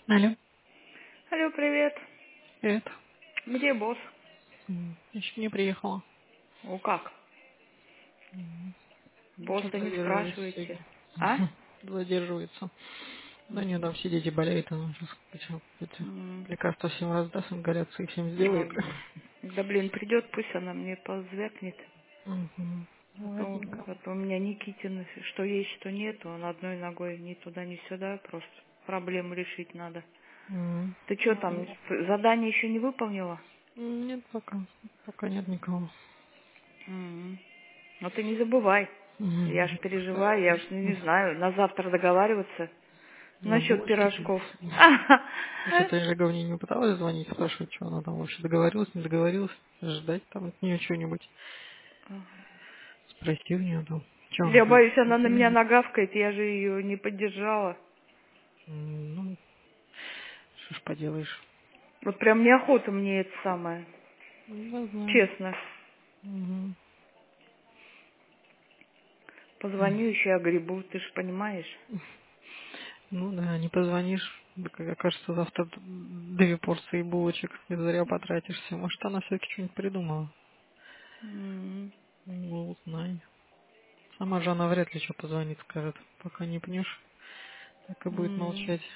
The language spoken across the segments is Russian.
Алло, Алло, привет. привет. Где босс? Еще не приехала. О, как? Сейчас Босса не задерживается спрашиваете. сегодня. А? Задерживается. Да нет, там все дети болеют, она сейчас эти М, лекарства всем раздаст, он горятся и всем сделает. ну, да, блин, придет, пусть она мне позвякнет. Угу. Ладненько. А то у меня Никитин, что есть, что нет, он одной ногой ни туда, ни сюда, просто проблему решить надо. Ты что там, Ладненько. задание еще не выполнила? Нет, пока. Пока нет никого. М. Ну ты не забывай. Я ж переживаю, я Стараюсь. уж не знаю, на завтра договариваться На насчет булочки пирожков. делать. Что-то я же говне не пыталась звонить, спрашивать, что она там вообще договорилась, не договорилась. Ждать там от нее что-нибудь. Спроси у нее там. Что она Я говорит? боюсь, она на меня Нет. нагавкает, я же ее не поддержала. Ну, что ж поделаешь. Вот прям неохота мне это самое. Не знаю. Честно. Мгм. Позвоню еще, я грибу, ты ж понимаешь. Ну да, не позвонишь. Да, как окажется, завтра 2 порции булочек и зря потратишься. Может, она все-таки что-нибудь придумала. М. Ну, узнай. Сама же она вряд ли что позвонит, скажет. Пока не пнешь, так и будет М. молчать.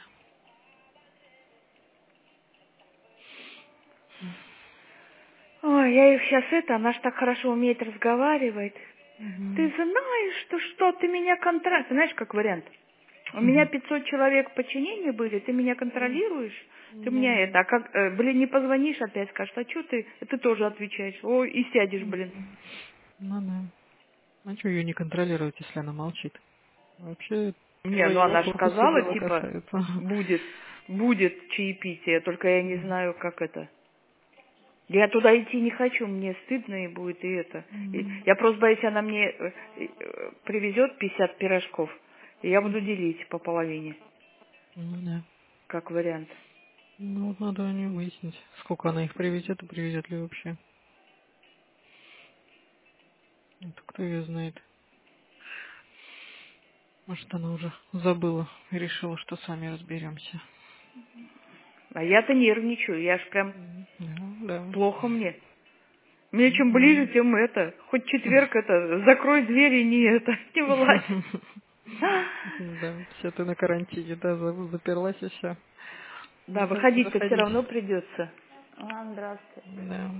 Ой, я их сейчас она ж так хорошо умеет разговаривать. Ты Мгм. знаешь, что ты меня контролируешь. Знаешь, как вариант? У меня Мгм. 500 человек в подчинении были, ты меня Ну, контролируешь, ты ну меня да. это, а как, блин, не позвонишь опять, скажешь, а что ты, ты тоже отвечаешь, ой, и сядешь, блин. Мгм. Ну да. А что ее не контролировать, если она молчит? Вообще, Не, ну твоего она же корпуса сказала, дело типа, касается. будет, будет чаепитие, только я не Мгм. знаю, как это. Я туда идти не хочу, мне стыдно и будет, и это. И Мгм. я просто боюсь, она мне привезет 50 пирожков, и я буду Мгм. делить по половине, Ну да. как вариант. Ну вот надо у нее выяснить, сколько она их привезет и привезет ли вообще. Это кто ее знает. Может, она уже забыла и решила, что сами разберемся. А я-то нервничаю, я ж прям Да, да. плохо мне. Мне чем ближе, Мгм. тем это. Хоть четверг это, закрой двери, не это, не вылазь. Да, все ты на карантине, да, заперлась и все. Да, Давайте выходить-то все заходить. равно придется. Здравствуйте. Да.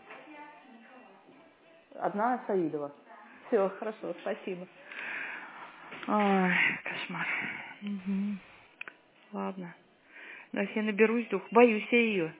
Одна Саидова. Все, хорошо, спасибо. Ой, кошмар. Мгм. Ладно. Да, я наберусь дух. Боюсь я ее.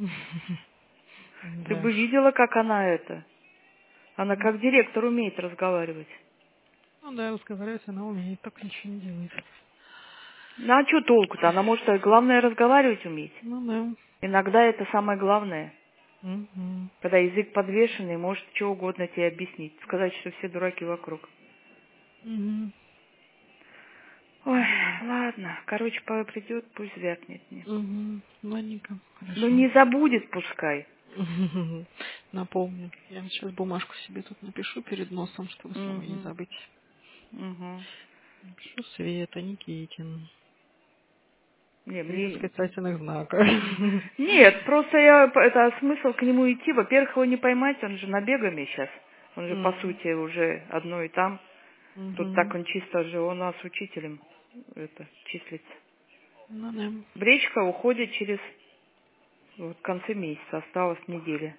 Ты Да бы уж. видела, как она это. Она как директор умеет разговаривать. Ну да, разговаривать она умеет, только ничего не делает. Ну а что толку-то? Она может, главное, разговаривать уметь. Ну да. Иногда это самое главное. Мгм. Когда язык подвешенный, может что угодно тебе объяснить. Сказать, что все дураки вокруг. Мгм. Ой, Ну да. ладно. Короче, придет, пусть звякнет мне. Угу. Ладненько, Ну хорошо. не забудет пускай. Напомню. Я сейчас бумажку себе тут напишу перед носом, чтобы самой не Угу. забыть. Угу. Напишу Света Никитин. Не, Три мне... восклицательных знака. Нет, просто это смысл к нему идти. Во-первых, его не поймать, он же набегами сейчас. Он же, по сути, уже одно и там. Тут так Угу. он чисто же у нас учителем это числится. Ну да. Бречка уходит через вот, конце месяца, осталась неделя.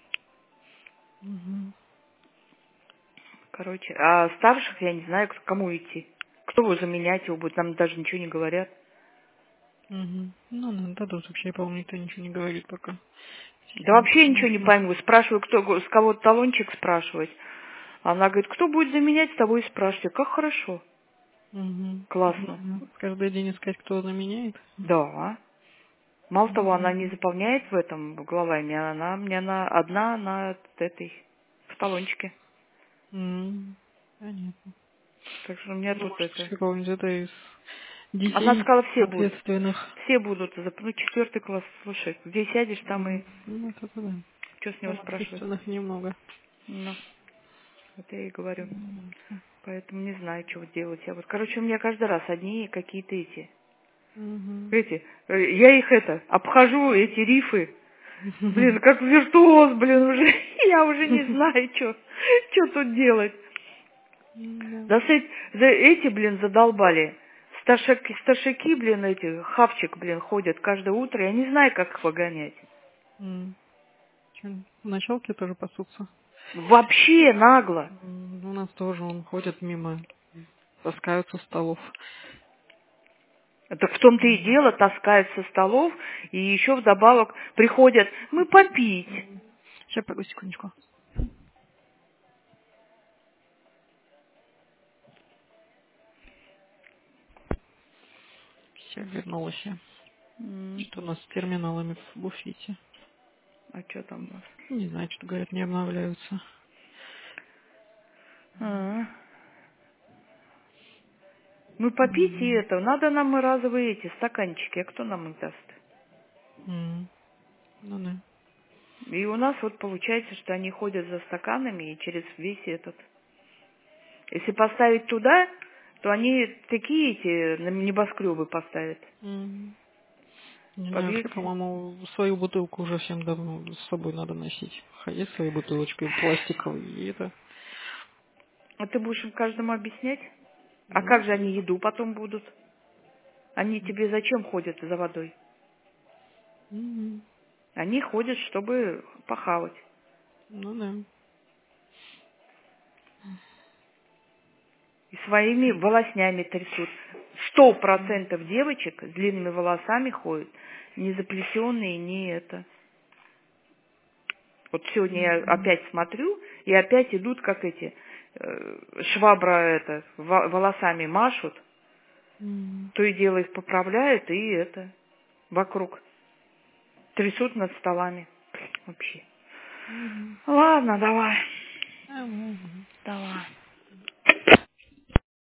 Угу. Короче, а старших я не знаю, к кому идти. Кто его заменять его будет, нам даже ничего не говорят. Угу. Ну, да, тут вообще, по-моему, никто ничего не говорит пока. Все Да сидят вообще ничего не непонятно. пойму. Спрашиваю, кто, с кого талончик спрашивать. Она говорит, кто будет заменять, с тобой и спрашивайте. Как хорошо. Угу. Ну, Классно. да. Каждый день искать, кто заменяет. Да. Мало того, она не Понятно. заполняет в этом главами, она мне на одна на этой в талончике. Понятно. Так что у меня Ну, тут может, это. какого-нибудь это из Она детей сказала, все будут. ответственных. Все будут. Ну, 4 класс, слушай, где сядешь, там и Ну, это да. что с него Там спрашивать. ответственных немного. Ну, вот я и говорю. Ясно. Поэтому не знаю, что делать. Я вот, короче, у меня каждый раз одни какие-то эти. Я их обхожу, эти рифы. Блин, как виртуоз, блин, уже. Я уже не знаю, что тут делать. Да эти, блин, задолбали. Старшаки, блин, эти, хавчик, блин, ходят каждое утро. Я не знаю, как их выгонять. В началке тоже пасутся. Вообще нагло. У нас тоже он ходит мимо, таскают со столов. Так в том-то и дело, таскают со столов, и еще вдобавок приходят, мы попить. Сейчас, пойду, секундочку. Все, вернулась я. Что у нас с терминалами в буфете? А что там у нас? Не знаю, что говорят, не обновляются. Мы попить и надо нам и разовые эти стаканчики, а кто нам их даст? Ну да. И у нас вот получается, что они ходят за стаканами и через весь этот. Если поставить туда, то они такие эти небоскребы поставят. Не знаю, вообще, Побьете? по-моему, свою бутылку уже всем давно с собой надо носить. Ходить своей бутылочкой пластиковой, и это... А ты будешь им каждому объяснять? А Ну, как же они еду потом будут? Они тебе зачем ходят за водой? Они ходят, чтобы похавать. ну да. И своими волоснями трясут. 100% девочек с длинными волосами ходят. Не заплетенные, не это. Вот сегодня я опять смотрю, и опять идут, как эти, швабра волосами машут. То и дело их поправляют, и вокруг. Трясут над столами. Вообще. Ладно, давай.